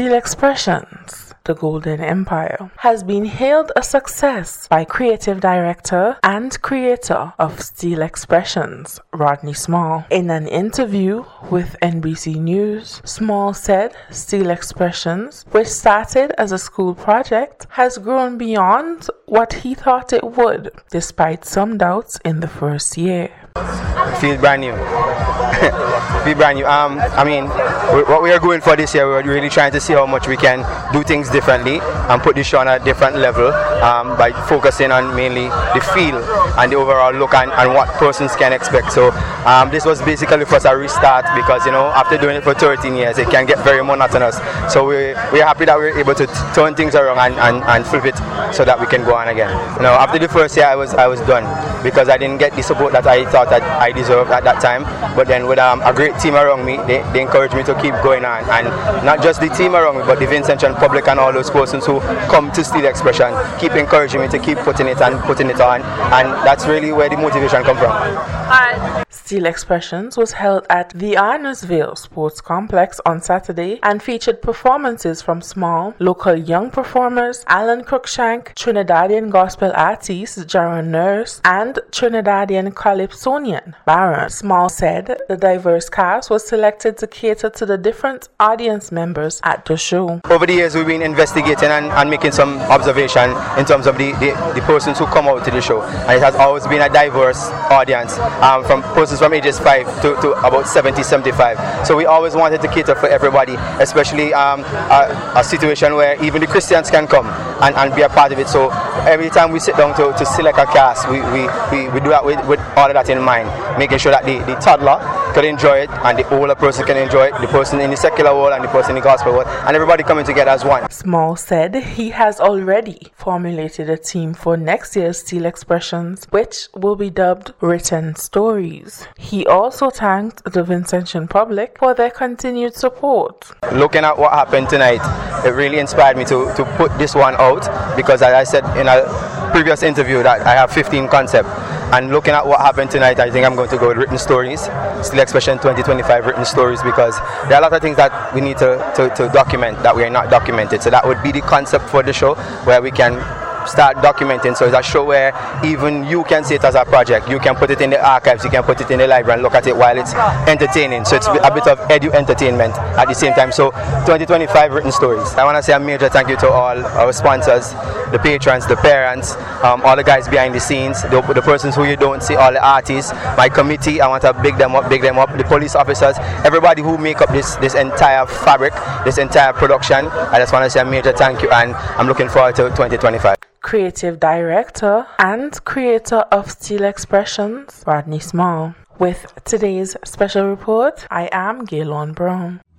Steel Expressions, The Golden Empire, has been hailed a success by creative director and creator of Steel Expressions, Rodney Small. In an interview with NBC News, Small said Steel Expressions, which started as a school project, has grown beyond what he thought it would, despite some doubts in the first year. Feel brand new. Feel brand new. What we are going for this year, we're really trying to see how much we can do things differently and put this show on a different level by focusing on mainly the feel and the overall look and what persons can expect. So this was basically for us a restart because, after doing it for 13 years, it can get very monotonous. So we're happy that we're able to turn things around and flip it so that we can go on again. After the first year, I was done because I didn't get the support that I thought that I deserved at that time. But then with a great team around me, they encouraged me to keep going on. And not just the team around me, but the Vincentian public and all those persons who come to Steel Expression keep encouraging me to keep putting it on. And that's really where the motivation comes from. Steel Expressions was held at the Arnersville Sports Complex on Saturday and featured performances from Small, local young performers, Alan Cruikshank, Trinidadian gospel artist Jaron Nurse, and Trinidadian calypsonian Baron. Small said the diverse cast was selected to cater to the different audience members at the show. Over the years, we've been investigating and making some observation in terms of the persons who come out to the show. And it has always been a diverse audience, from persons from ages 5 to about 70, 75. So we always wanted to cater for everybody, especially a situation where even the Christians can come and be a part of it. So every time we sit down to select a cast, we do that with all of that in mind, making sure that the toddler can enjoy it and the older person can enjoy it, the person in the secular world and the person in the gospel world, and everybody coming together as one. Small said he has already formulated a team for next year's Steel Expressions, which will be dubbed Written Stories. He also thanked the Vincentian public for their continued support. Looking at what happened tonight, it really inspired me to put this one out because, as I said in a previous interview, that I have 15 concepts. And looking at what happened tonight, I think I'm going to go with Written Stories, Steel Expression 2025 Written Stories, because there are a lot of things that we need to document that we are not documented. So that would be the concept for the show, where we can start documenting. So it's a show where even you can see it as a project. You can put it in the archives, you can put it in the library and look at it while it's entertaining. So it's a bit of edu-entertainment at the same time. So 2025 Written Stories. I want to say a major thank you to all our sponsors, the patrons, the parents, all the guys behind the scenes, the persons who you don't see, all the artists, my committee, I want to big them up, the police officers, everybody who make up this entire fabric, this entire production. I just want to say a major thank you, and I'm looking forward to 2025. Creative director and creator of Steel Expressions, Rodney Small. With today's special report, I am Gaylon Brown.